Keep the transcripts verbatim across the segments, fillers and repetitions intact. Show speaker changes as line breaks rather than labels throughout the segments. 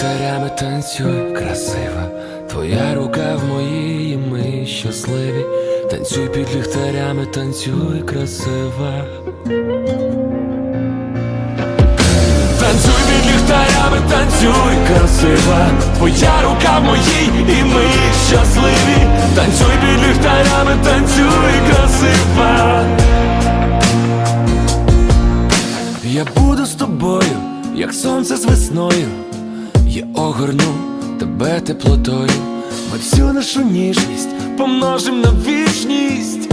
ліхтарями танцюй, красива, твоя рука в моїй, і ми щасливі. Танцюй під ліхтарями, танцюй, красива. Танцюй під ліхтарями, танцюй, красива, твоя рука в моїй, і ми щасливі. Танцюй під ліхтарями, танцюй, красива. Я буду з тобою, як сонце з весною. Я огорну тебе теплотою. Ми всю нашу ніжність помножим на вічність.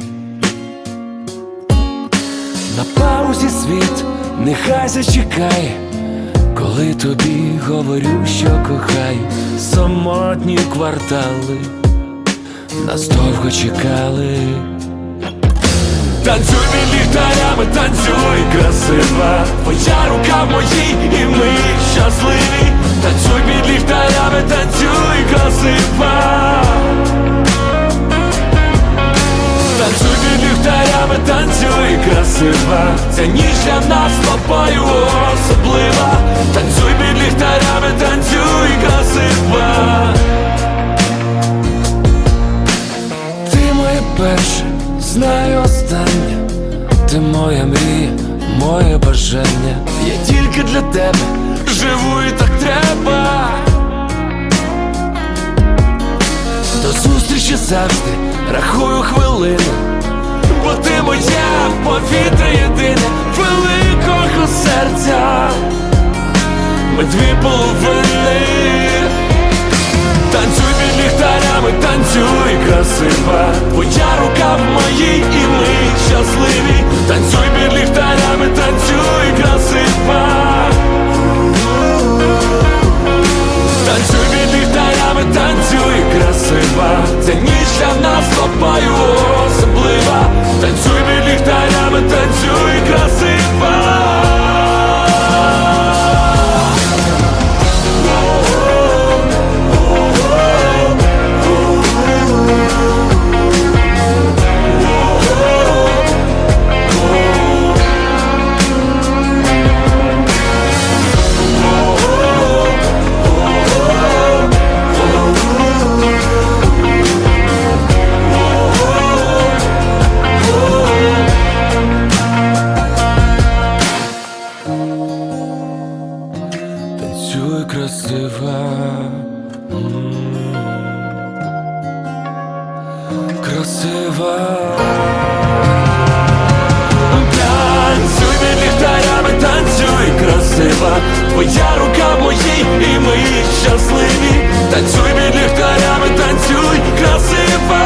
На паузі світ нехай зачекає, коли тобі говорю, що кохаю. Самотні квартали нас довго чекали. Танцюй під ліхтарями, танцюй, красива, твоя рука в моїй, і ми щасливі. Танцюй під ліхтарями, танцюй, красива. Танцюй під ліхтарями, танцюй, красива. Ця ніч для нас з тобою особлива. Танцюй під ліхтарями, танцюй, красива. Ти моє перше, знаю останнє. Ти моя мрія, моє бажання. Я тільки для тебе живу, і так треба. До зустрічі завжди рахую хвилини, бо ти моя повітря єдине, великого серця. Ми дві половини. Танцюй під ліхтарями, танцюй, красива, твоя рука в моїй, і ми щасливі. Танцюй під ліхтарями, танцюй, красива. Танцюй під ліхтарями, танцюй, красива. Ця ніч для нас з тобою особлива. Танцюй під ліхтарями, танцюй, красива. Танцюй, красива, м-м-м. Красива. Танцюй під ліхтарями, танцюй, красива, твоя рука в моїй, і ми щасливі. Танцюй під ліхтарями, танцюй, красива.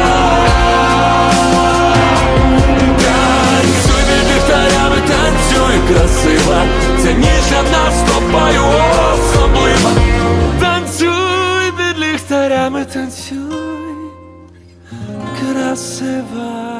Танцюй під ліхтарями, танцюй, красива. Ця ніч для нас з тобою особлива. Танцюй під ліхтарями, танцюй, красива.